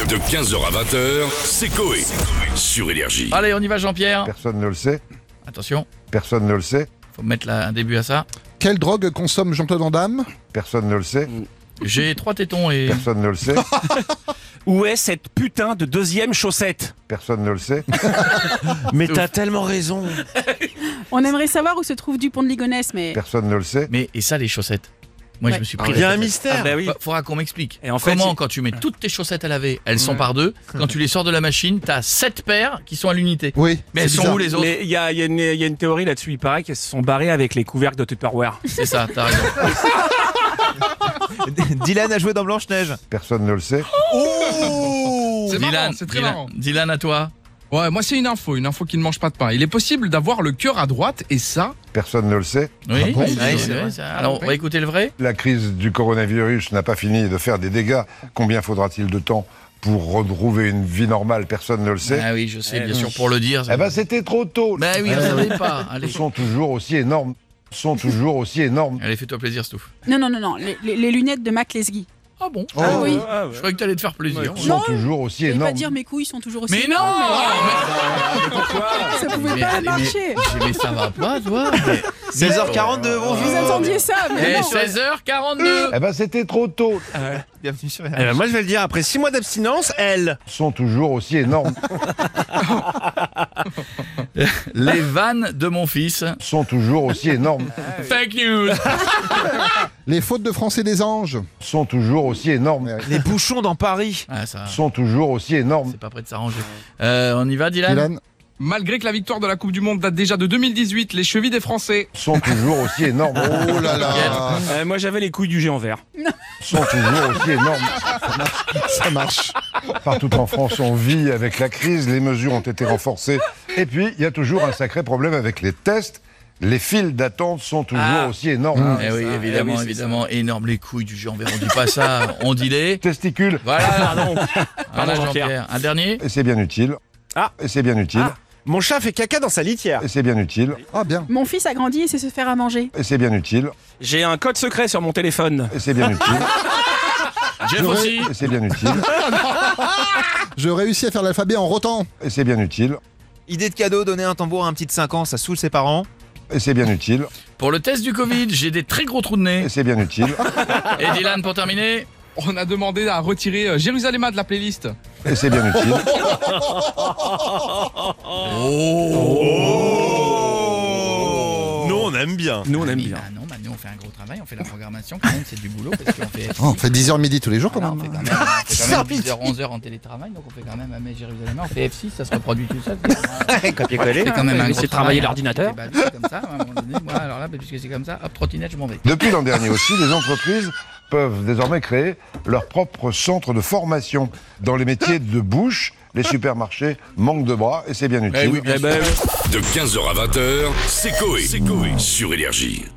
De 15h à 20h, c'est Coé. Sur Énergie. Allez, on y va Jean-Pierre. Personne ne le sait. Attention, Personne ne le sait. faut mettre un début à ça. Quelle drogue consomme Jean-Claude Van Damme? Personne ne le sait. J'ai 3 tétons et... Personne ne le sait. Où est cette putain de deuxième chaussette? Personne ne le sait. Mais t'as tellement raison. On aimerait savoir où se trouve Dupont de Ligonnès, mais Personne ne le sait. Mais et ça les chaussettes. Moi je me suis pris Il y a la un tête. mystère. Ah, bah oui. Faudra qu'on m'explique. Et en fait, Comment il- quand tu mets toutes tes chaussettes à laver, elles sont par deux. Quand tu les sors de la machine, t'as 7 paires qui sont à l'unité. Oui. Mais elles c'est sont bizarre. où les autres? Mais il y a une théorie là-dessus. Il paraît qu'elles se sont barrées avec les couvercles de Tupperware. C'est ça, t'as raison. Dylan a joué dans Blanche-Neige. Personne ne le sait. C'est marrant, c'est très marrant. Dylan, à toi. Ouais, moi c'est une info qui ne mange pas de pain. Il est possible d'avoir le cœur à droite et ça, Personne ne le sait. Oui, Ah bon oui, Ouais, oui, c'est vrai. ça. Alors on va écouter le vrai. La crise du coronavirus n'a pas fini de faire des dégâts. Combien faudra-t-il de temps pour retrouver une vie normale? Personne ne le sait. Ah oui, je sais, bien sûr, pour le dire. Eh ben, c'était trop tôt. Bah oui, on savait pas. Allez, Sont toujours aussi énormes. Sont toujours aussi énormes. allez, fais-toi plaisir, Stouff. non, les lunettes de Mac Lesguy. Ah bon? Ah oui. Je croyais que t'allais te faire plaisir. Sont toujours aussi Je vais pas énormes. dire mes couilles sont toujours aussi Mais non! énormes, mais ça pouvait pas marcher. Mais ça va pas, toi? 16h42, Vous bonjour. attendiez ça, mais Eh, non. 16h42. Eh ben, c'était trop tôt. Bienvenue sur Eh ben, moi je vais le dire, après 6 mois d'abstinence, elle. Sont toujours aussi énormes. Les vannes de mon fils. Sont toujours aussi énormes. Fake news. Les fautes de français des anges. Sont toujours aussi énormes. Les bouchons dans Paris. Ah, ça, Sont toujours aussi énormes. c'est pas près de s'arranger. On y va, Dylan? Dylan. malgré que la victoire de la Coupe du Monde date déjà de 2018, les chevilles des Français. Sont toujours aussi énormes. Oh là là. Moi j'avais les couilles du géant vert. Sont toujours aussi énormes. Ça marche. Partout en France, on vit avec la crise, les mesures ont été renforcées. Et puis, il y a toujours un sacré problème avec les tests. Les files d'attente sont toujours aussi énormes. Eh oui, évidemment, oui, c'est évidemment. Énorme les couilles du géant vert. On dit pas ça, on dit les. Testicules, Voilà, Pardon. voilà Jean-Pierre. Jean-Pierre. Un dernier? et c'est bien utile. Ah. Et c'est bien utile. Ah. Mon chat fait caca dans sa litière. Et c'est bien utile. Ah bien. Mon fils a grandi et sait se faire à manger. Et c'est bien utile. J'ai un code secret sur mon téléphone. Et c'est bien utile. Jeff J'aurais- aussi. Et c'est bien utile. Je réussis à faire l'alphabet en rotant. Et c'est bien utile. Idée de cadeau, donner un tambour à un petit de 5 ans, ça saoule ses parents. Et c'est bien utile. Pour le test du Covid, j'ai des très gros trous de nez. Et c'est bien utile. Et Dylan, pour terminer? On a demandé à retirer Jérusalem de la playlist. Et c'est bien utile. Nous on aime bien. Nous on aime bien. Bah non, bah nous on fait un gros travail, on fait la programmation quand même, c'est du boulot parce qu'on fait... Oh, on fait 10h midi tous les jours quand Voilà, même. on fait quand même 10h, 11h en télétravail, donc on fait quand même à Jérusalem, on fait F6, ça se reproduit tout seul. Copier-coller. C'est quand même un gros C'est travailler travail. l'ordinateur. Bah, c'est comme ça, à un moment donné, moi alors là, puisque c'est comme ça, hop, trottinette, je m'en vais. Depuis l'an dernier aussi, les entreprises peuvent désormais créer leur propre centre de formation. Dans les métiers de bouche, les supermarchés manquent de bras et c'est bien utile. Eh oui, bien Eh ben, De 15h à 20h, c'est Coé. Sur Énergie.